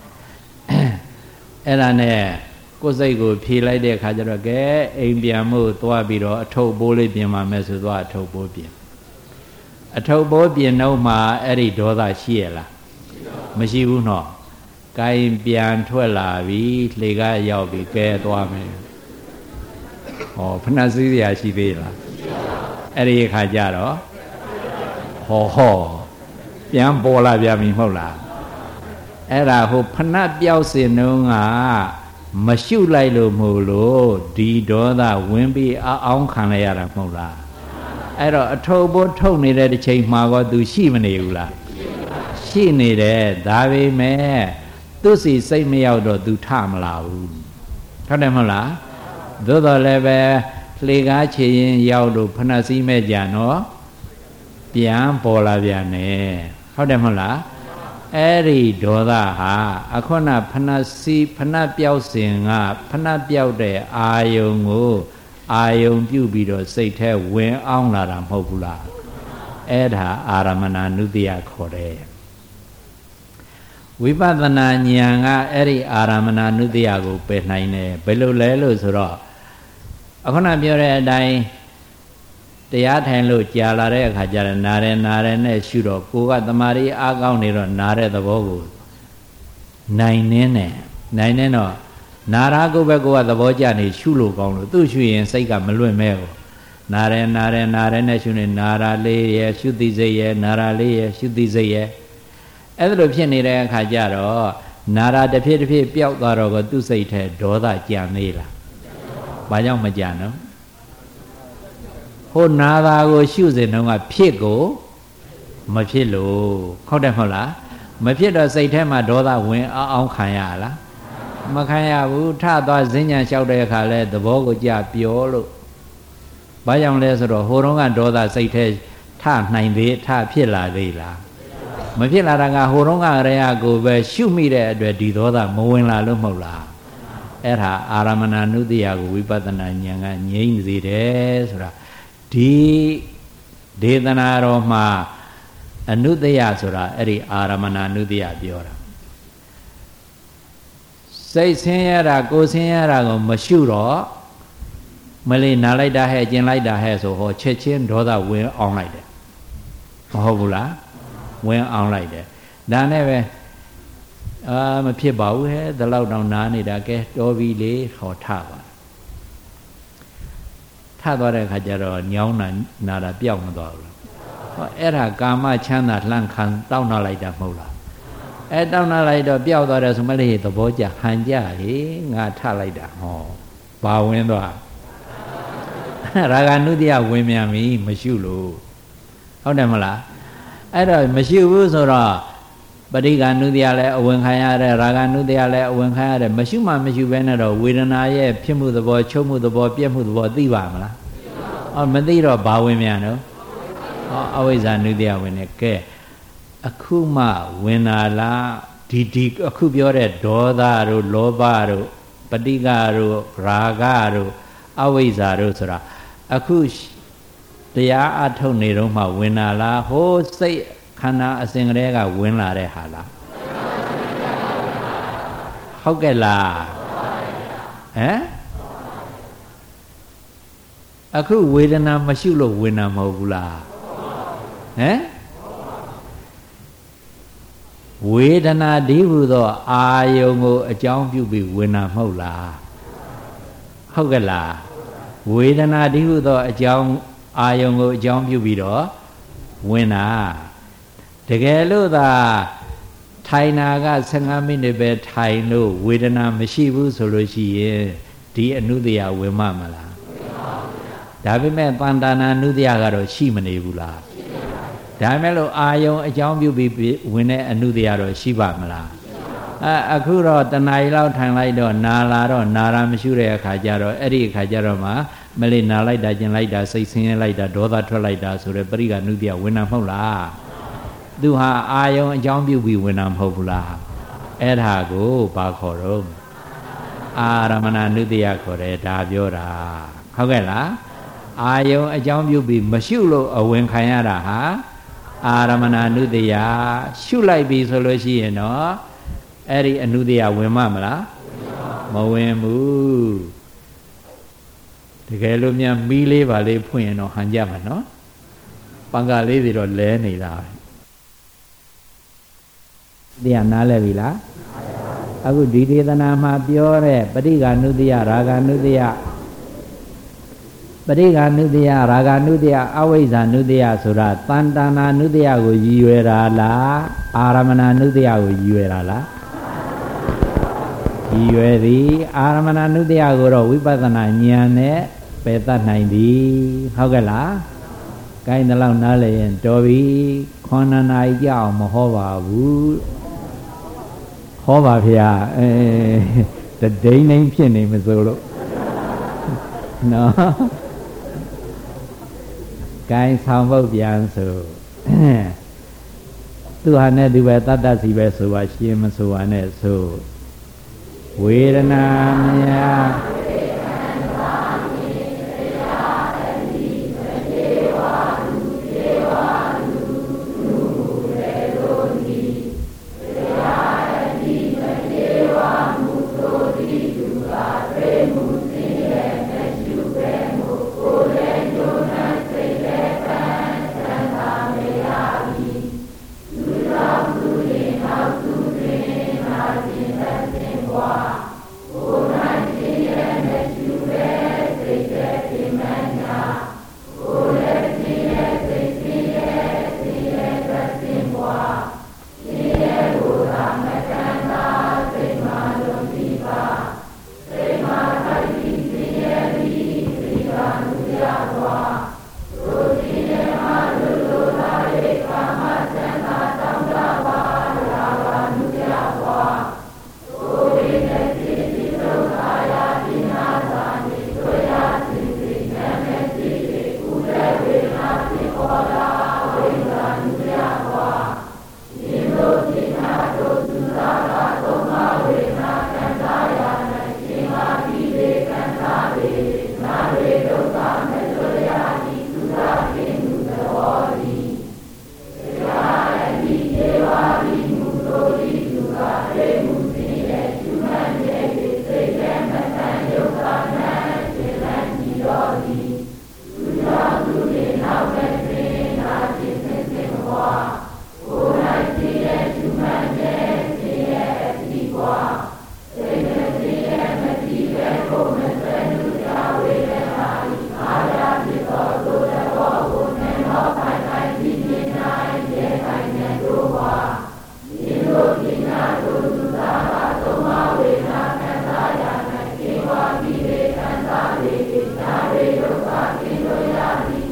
အဲ့ဒါနဲ့ကိုယ်စိတ်ကိုဖြေလိုက်တဲ့အခါကျတော့ကဲအိမ်ပြန်မှုသွားပြီးတော့အထုပ်ပိုးလေးပြင်ပါမယ်ဆိုတော့အထုပ်ပိုးပြင်အထုပ်ပိုးပြင်တော့မှအဲ့ဒီဒေါသရှိရလားမရှိဘူးနော်ကိုင်ပြန်ထွက်လာပြီလှေကရောက်ပြီကဲသွားမယ်ဟောဖဏစည်းရရှိသေးလားအဲ့ဒီအခါကျတော့ဟောပြန်ပေါ်လာပြန်ပြီမဟုတ်လားအဲ့ဒါဟိုဖဏပြောက်စင်တုံးကမရှုလိုက်လို့မဟုတ်လို့ဒီဒေါသဝင်ပြီးအောင်ခံလိုက်ရတာမဟုတ်လားအဲ့တော့အထုပ်ပိုးထုတ်နေတဲ့တစ်ချိန်မှာကောသူရှိမနေဘူးလားရှိနေတယ်ဒါပေမဲ့သူစီစိတ်မရောက်တော့သူထမလာဘူးဟုတ်တယ်မဟုတ်လားသို့တော်လည်းပဲလှေကားချေရင်ရောက်တော့ဖဏစည်းမဲ့ကြနော်ပြန်ပေါ်လာပြန်တယ်ဟုတ်တယ်မဟုတ်လားအဲ့ဒီဒေါသဟာအခုနဖဏစီဖဏပြောက်စဉ်ကဖဏပြောက်တဲ့အာယုံကိုအာယုံပြုပြီးတော့စိတ်ထဲဝင်အောင်လာတာမဟုတ်ဘူးလားအဲ့ဒါအာရမဏနုတ္တယခေါ်တယ်ဝိပဿနာဉာဏ်ကအဲ့ဒီအာရမဏနုတ္တယကိုပယ်နိုင်တယ်ဘယ်လိုလဲလို့ဆိုတော့အခုနပြောတဲ့အတိုင်းတရားထိုင်လို့ကြာလာတဲ့အခါကျတော့နားရဲနဲ့ရှုတော့ကိုကတမာရီအားကောင်းနေတော့နားတဲ့သဘောကိုနိုင်နေတော့နာရာကိုပဲကိုကသဘောကျနေရှုလို့ကောင်းလို့သူ့ရှုရင်စိတ်ကမလွင့်မဲကိုနားရဲနဲ့ရှုနေနာရာလေးရဲ့ရှုသိစိတ်ရဲ့နာရာလေးရဲ့ရှုသိစိတ်ရဲ့အဲ့ဒါလိုဖြစ်နေတဲ့အခါကျတော့နာရာတစ်ဖြည်းပျောက်သွားတော့ကသူ့စိတ်ထဲဒေါသကြံနေလားဘာကြောင့်မကြံတော့ဟိုနာတာကိုရှုစဉ်တုန်းကဖြစ်ကိုမဖြစ်လို့ဟုတ်တယ်မဟုတ်လားမဖြစ်တော့စိတ်ထဲမှာဒေါသဝင်အောင်ခံရလားမခံရဘူးထသွားဈဉ္ညာလျှောက်တဲ့အခါလဲသဘောကိုကြပြောလို့ဘာကြောင့်လဲဆိုတော့ဟိုတုန်းကဒေါသစိတ်ထဲထနိုင်သေးထဖြစ်လာသေးလားမဖြစ်လာတာကဟိုတုန်းကရေကိုပဲရှုမိတဲ့အတွက်ဒီဒေါသမဝင်လာလို့မဟုတ်လားအဲ့ဒါအာရမဏနုတ္တယကိုဝိပဿနာဉာဏ်ကငြိမ့်စေတယ်ဆိုတာဒီဒေသနာတော်မှာအနုတ္တယဆိုတာအဲ့ဒီအာရမဏနုတ္တယပြောတာစိတ်ဆင်းရဲတာကိုယ်ဆင်းရဲတာကိုမရှုတော့မလေးနာလိုက်တာဟဲ့ကျင်လိုက်တာဟဲ့ဆိုဟောချက်ချင်းဒေါသဝင်အောင်လိုက်တယ်မဟုတ်ဘူးလားဝင်အောင်လိုက်တယ်ဒါနဲ့ပဲမဖြစ်ပါဘူးဟဲ့ဒီလောက်တောင်နားနေတာကဲတော်ပြီလေဟောထပါထသွားတဲ့အခါကျတော့ညောင်းနာတာပျောက်မသွားဘူးဟောအဲ့ဒါကာမချမ်းသာလှမ်းခံတောင်းနာလိုက်တာမဟုတ်လားအဲတောင်းနာလိုက်တော့ပျောက်သွားတယ်ဆိုမလေးသဘောကျဟန်ကြလေငါထလိုက်တာဟောဘာဝင်သွားရာဂနုတ္တယဝင်မြန်ပြီမရှုလို့ဟုတ်တယ်မလားအဲ့တော့မရှိဘူးဆိုတော့ပဋိက္ခဏုတ္တယလည်းအဝင်ခံရတဲ့ရာဂနုတ္တယလည်းအဝင်ခံရတဲ့မရှိမှမရှိဘဲနဲ့တော့ဝေဒနာရဲ့ဖြစ်မှုသဘောချုပ်မှုသဘောပြည့်မှုသဘောသိပါမလားမသိတော့ဘာဝင်မြန်တော့အဝိဇ္ဇာနုတ္တယဝင်နေကဲအခုမှဝင်လာလားဒီအခုပြောတဲ့ဒေါသတို့လောဘတို့ပဋိက္ခတို့ရာဂတို့အဝိဇ္ဇာတို့ဆိုတာအခုတရားအထုတ်နေတော့မှဝင်လာလားဟိုးစိတ်ခန္ဓာအစဉ်ကလေးကဝင်လာတဲ့ဟာလားဟုတ်ကဲ့လားဟမ်အခုဝေဒနာမရှိလို့ဝင်တာမဟုတ်ဘူးလားဟမ်ဝေဒနာဒီဟုသောအာယုံကိုအကြောင်းပြုပြီးဝင်တာမဟုတ်လားဟုတ်ကဲ့လားဝေဒနာဒီဟုသောအကြောင်းအာယုံကိုအကြောင်းပြုပြီးတော့ဝင်တာတကယ်လို့သာထိုင်နာက15မိနစ်ပဲထိုင်လို့ဝေဒနာမရှိဘူးဆိုလို့ရှိရင်ဒီအနုတ္တယဝင်မမလားဒါပေမဲ့တန်တာနာနုတ္တယကတော့ရှိမနေဘူးလားဒါမဲ့လို့အာယုံအကြောင်းပြုပြီးဝင်တဲ့အနုတ္တယတော့ရှိပါမလားအခုတော့တဏှာကြီးလောက်ထိုင်လိုက်တော့နာလာတော့နာရာမရှိတဲ့အခါကျတော့အဲ့ဒီအခါကျတော့မှမလေးနာလိုက်တာကျင်လိုက်တာစိတ်ဆင်းရဲလိုက်တာဒေါသထွက်လိုက်တာဆိုတဲ့ပရိက္ခနုတ္တယဝင်တာမဟုတ်လားသူဟာအာယုံအကြောင်းပြုပြီးဝင်တာမဟုတ်ဘူးလားအဲ့ဒါကိုဘာခေါ်တော့အာရမဏနုတ္တယခေါ်တယ်ဒါပြောတာဟုတ်ကဲ့လားအာယုံအကြောင်းပြုပြီးမရှုလို့အဝင်ခံရတာဟာအာရမဏနုတ္တယရှုလိုက်ပြီဆိုလို့ရှိရင်တော့အဲ့ဒီအနုတ္တယဝင်မလားမဝင်ဘူးတကယ်လို့များမီးလေးပါလေးဖွင့်ရင်တော့ဟန်ကြမှာနော်ပံကလေးတွေတော့လဲနေတာတရားနားလဲပြီလားအခုဒီဒေသနာမှာပြောတဲ့ပဋိက္ခနုတ္တယရာဂနုတ္တယပဋိက္ခနုတ္တယရာဂနုတ္တယအဝိဇ္ဇာနုတ္တယဆိုတာတန်တနာနုတ္တယကိုရည်ရွယ်တာလားအာရမဏနုတ္တယကိုရည်ရွယ်တာလားရည်ရွယ်သည်အာရမဏနုတ္တယကိုတော့ဝိပဿနာဉာဏ်နဲ့ပယ်တတ်နိုင်သည်ဟုတ်ကဲ့လားကိုင်းတဲ့လောက်နားလည်ရင်တော်ပြီ9နာရီကြာအောင်မဟောပါဘူးဟောပါဖေတဒိန်းဖြစ်နေမစိုးလို့နော်ကိုင်းဆောင်ဖို့ပြန်ဆိုသူဟာနဲ့သူပဲတတ်တတ်စီပဲဆိုပါရှင်းမဆိုပါနဲ့ဆိုဝေဒနာမြာ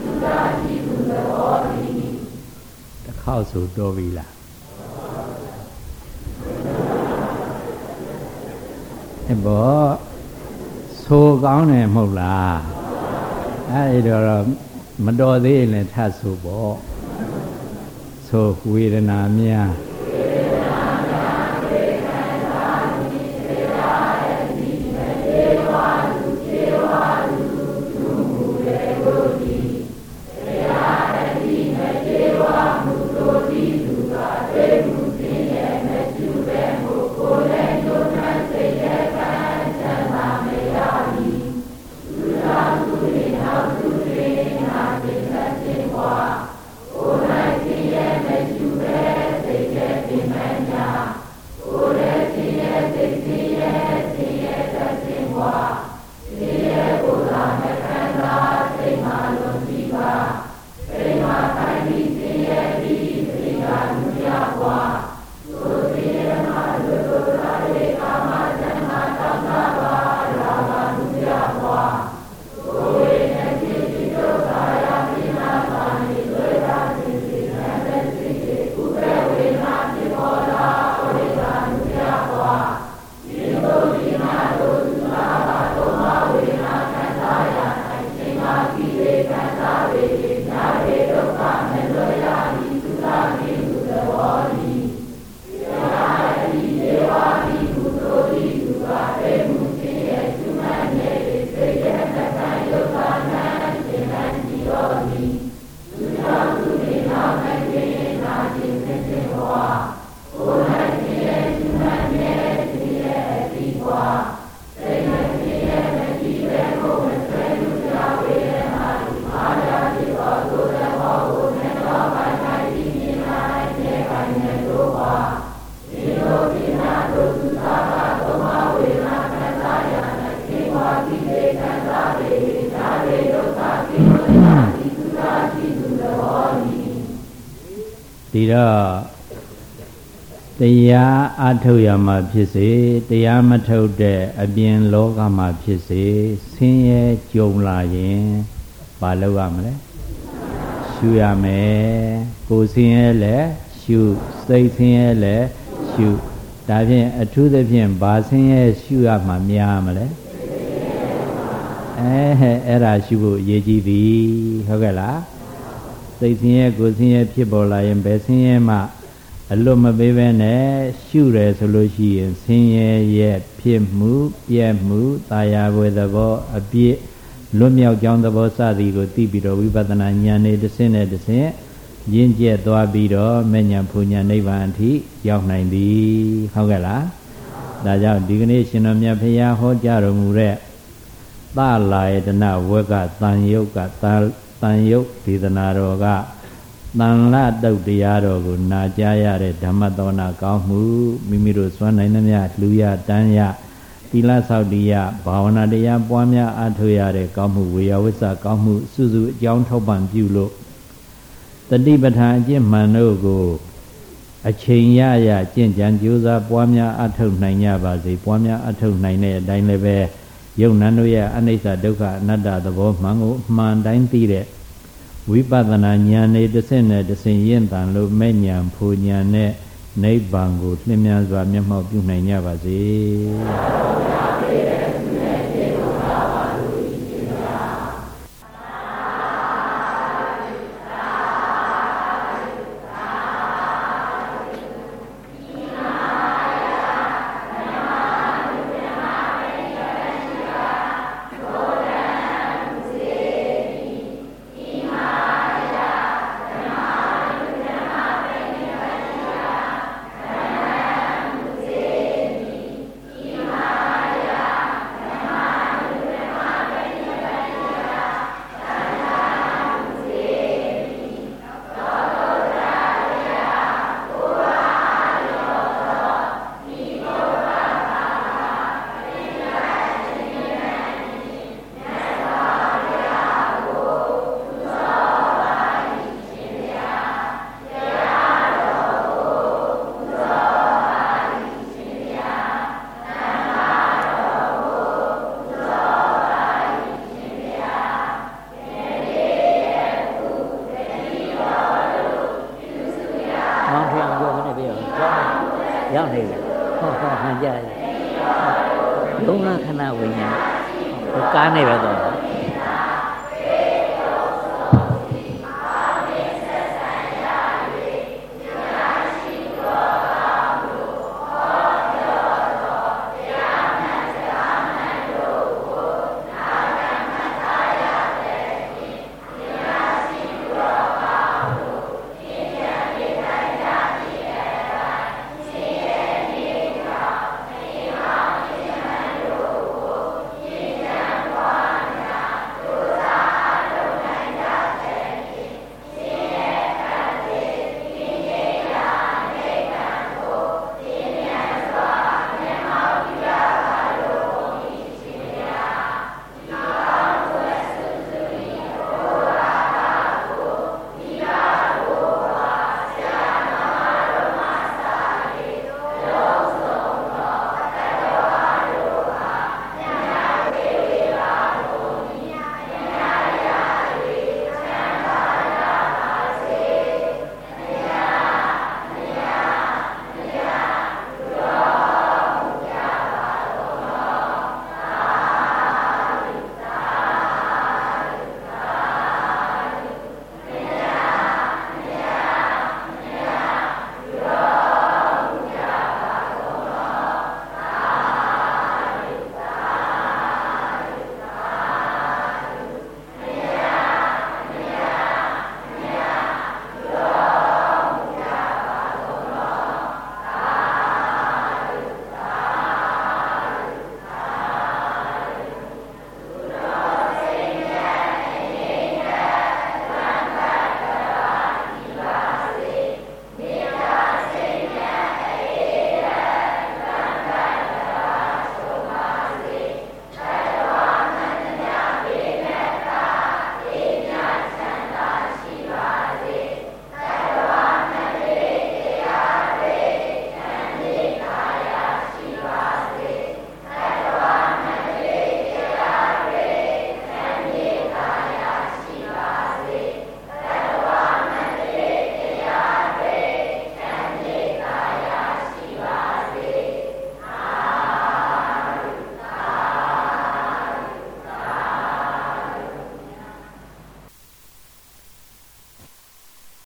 ဆိုတော်ပြီလားဘောဆိုကောင်းတယ်မဟုတ်လားအဲ့တော့မတော်သေးရင်လည်းထပ်ဆိုပေါ့ဆိုဝေဒနာများဒီတော့တရားအထုတ်ရမှာဖြစ်စေတရားမထုတ်တဲ့အပြင်လောကမှာဖြစ်စေဆင်းရဲကြုံလာရင်ဘာလုပ်ရမလဲရှုရမယ်ကိုယ်ဆင်းရဲလဲရှုစိတ်ဆင်းရဲလဲရှုဒါဖြင့်အထူးသဖြင့်ဘာဆင်းရဲရှုရမှာများမလဲအဲ့ဒါရှုဖို့အရေးကြီးပြီဟုတ်ကဲ့လားစိတ်ဆင်းရဲကိုယ်ဆင်းရဲဖြစ်ပေါ်လာရင်ဘယ်ဆင်းရဲမှအလွတ်မပေးဘဲနဲ့ရှုတယ်ဆိုလို့ရှိရင်ဆင်းရဲရဲ့ဖြစ်မှုပြည့်မှုတာယာဝေသဘောအပြည့်လွတ်မြောက်ကြောင်းသဘောစသည်ကိုသိပြီးတော့ဝိပဿနာဉာဏ်နဲ့တစ်ဆင့်နဲ့တစ်ဆင့်ရင့်ကျက်သွားပြီးတော့မဲ့ညာဖူညာနိဗ္ဗာန်အထိရောက်နိုင်သည်ဟုတ်ကဲ့လားဒါကြောင့်ဒီကနေ့ရှင်တော်မြတ်ဖရာဟောကြားတော်မူတဲ့သလာယတနာဝကတန်ယုတ်ကတန်ယုတ်ဒေသနာတော်ကတန်လတုတ်တရားတော်ကိုနာကြားရတဲ့ဓမ္မသောနာကောင်းမှုမိမိတို့စွမ်းနိုင်သမျှလူရတန်းရသီလဆောက်တည်ရဘာဝနာတရားပွားများအားထုတ်ရတဲ့ကောင်းမှုဝေယဝိစ္စကောင်းမှုစုစုအကြောင်းထောက်ပံ့ပြုလို့တတိပဋ္ဌာန်အကျင့်မှန်တို့ကိုအချိန်ရရကျင့်ကြံကြိုးစားပွားများအားထုတ်နိုင်ကြပါစေပွားများအားထုတ်နိုင်တဲ့အတိုင်းလည်းပဲယုံနံတို့ရဲ့အနိစ္စဒုက္ခအနတ္တသဘောမှန်ကိုအမှန်တိုင်းသိတဲ့ဝိပဿနာဉာဏ်နဲ့တစ်ဆင့်နဲ့တစ်ဆင့်ရင့်တန်လို့မဲ့ဉာဏ်ဖူဉာဏ်နဲ့နိဗ္ဗာန်ကိုလင်းမြန်စွာမျက်မှောက်ပြုနိုင်ကြပါစေရောက်နေပြီဟောဟန်ကြရဒုက္ခခဏဝိညာဉ်ကားနေပဲတော့